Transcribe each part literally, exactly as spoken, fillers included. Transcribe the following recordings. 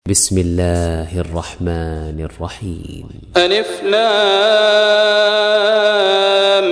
بسم الله الرحمن الرحيم. ألف لام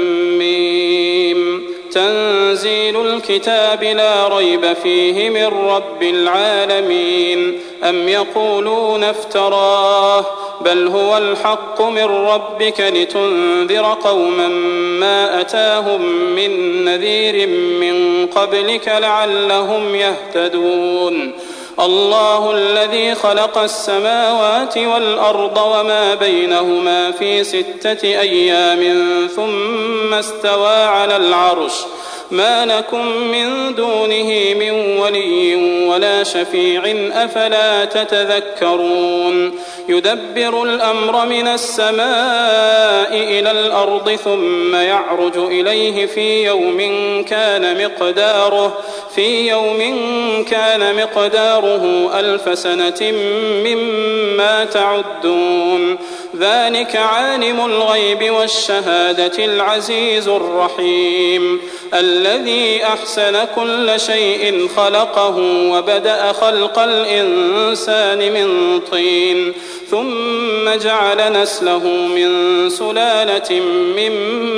ميم. تنزيل الكتاب لا ريب فيه من رب العالمين. أم يقولون افتراه بل هو الحق من ربك لتنذر قوما ما أتاهم من نذير من قبلك لعلهم يهتدون. الله الذي خلق السماوات والأرض وما بينهما في ستة أيام ثم استوى على العرش ما لكم من دونه من ولي ولا شفيع أفلا تتذكرون. يدبر الأمر من السماء إلى الأرض ثم يعرج إليه في يوم كان مقداره في يوم كان مقداره ألف سنة مما تعدون. ذلك عالم الغيب والشهادة العزيز الرحيم الذي أحسن كل شيء خلقه وبدأ خلق الإنسان من طين ثم جعل نسله من سلالة من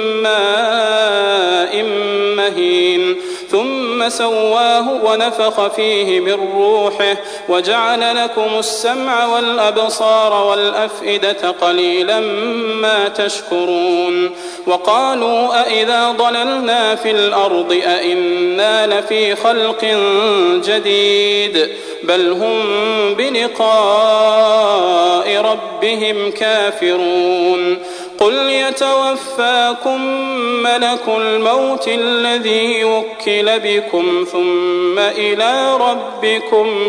ماء مهين ثم سواه ونفخ فيه من روحه وجعل لكم السمع والأبصار والأفئدة قليلا ما تشكرون. وقالوا أإذا ضللنا في الأرض أإنا لفي خلق جديد بل هم بلقاء ربهم كافرون. قل يتوفاكم ملك الموت الذي وكل بكم ثم إلى ربكم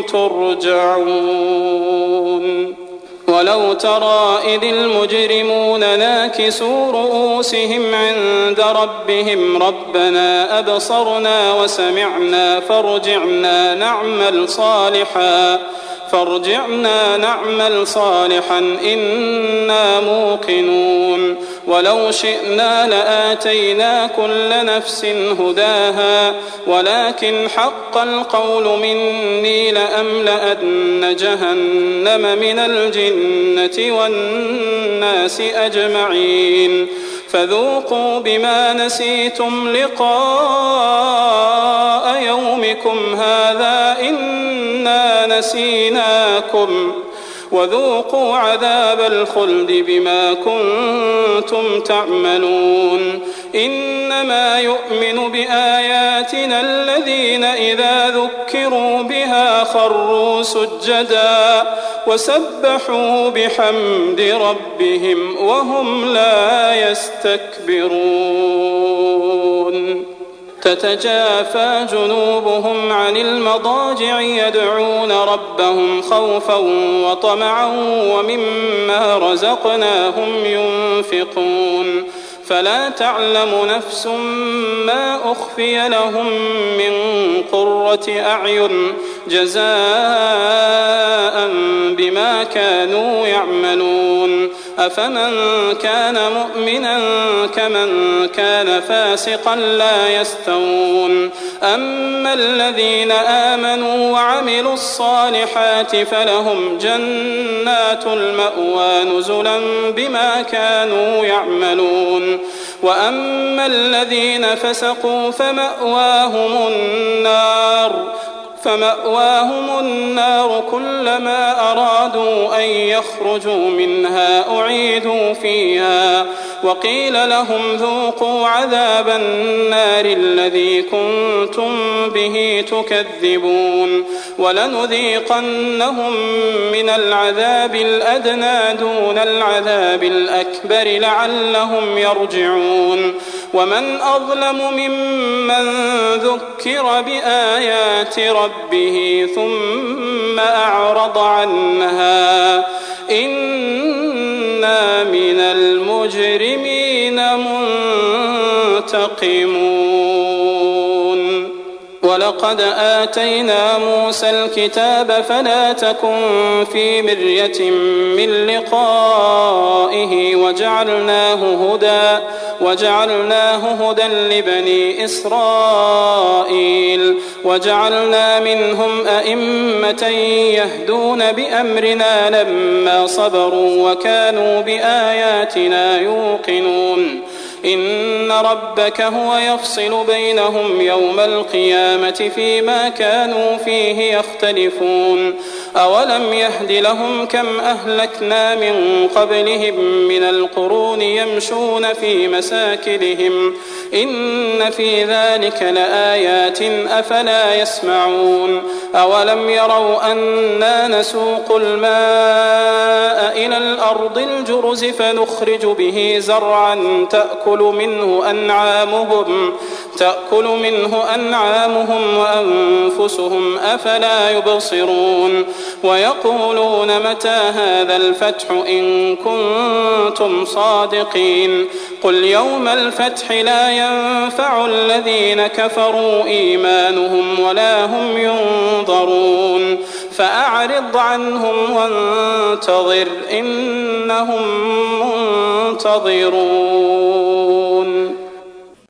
ترجعون. ولو ترى إذ المجرمون ناكسوا رؤوسهم عند ربهم ربنا أبصرنا وسمعنا فارجعنا نعمل صالحا فارجعنا نعمل صالحا إنا موقنون. ولو شئنا لآتينا كل نفس هداها ولكن حق القول مني لأملأن جهنم من الجنة والناس أجمعين. فذوقوا بما نسيتم لقاء يومكم هذا إنا نسيناكم وذوقوا عذاب الخلد بما كنتم تعملون. إنما يؤمن بآياتنا الذين إذا ذكروا بها خروا سجدا وسبحوا بحمد ربهم وهم لا يستكبرون. تتجافى جنوبهم عن المضاجع يدعون ربهم خوفا وطمعا ومما رزقناهم ينفقون. فلا تعلم نفس ما أخفي لهم من قرة أعين جزاء بما كانوا يعملون. أفمن كان مؤمنا كمن كان فاسقا لا يستوون. أما الذين آمنوا وعملوا الصالحات فلهم جنات المأوى نزلا بما كانوا يعملون. وأما الذين فسقوا فمأواهم النار فمأواهم النار كلما أرادوا أن يخرجوا منها أعيدوا فيها وقيل لهم ذوقوا عذاب النار الذي كنتم به تكذبون. ولنذيقنهم من العذاب الأدنى دون العذاب الأكبر لعلهم يرجعون. ومن أظلم ممن ذكر بآيات ربه ثم أعرض عنها إنا من المجرمين منتقمون. ولقد ولقد آتينا موسى الكتاب فلا تكن في مرية من لقائه وجعلناه هدى وجعلناه هدى لبني إسرائيل وجعلنا منهم أئمة يهدون بأمرنا لما صبروا وكانوا بآياتنا يوقنون إن ربك هو يفصل بينهم يوم القيامة فيما كانوا فيه يختلفون أولم يهد لهم كم أهلكنا من قبلهم من القرون يمشون في مساكنهم إن في ذلك لآيات أفلا يسمعون أولم يروا أنا نسوق الماء إلى الأرض الجرز فنخرج به زرعا تأكل منه أنعامهم تأكل منه أنعامهم وأنفسهم أفلا يبصرون ويقولون متى هذا الفتح إن كنتم صادقين قل يوم الفتح لا ينفع الذين كفروا إيمانهم ولا هم ينظرون فأعرض عنهم وانتظر إنهم منتظرون.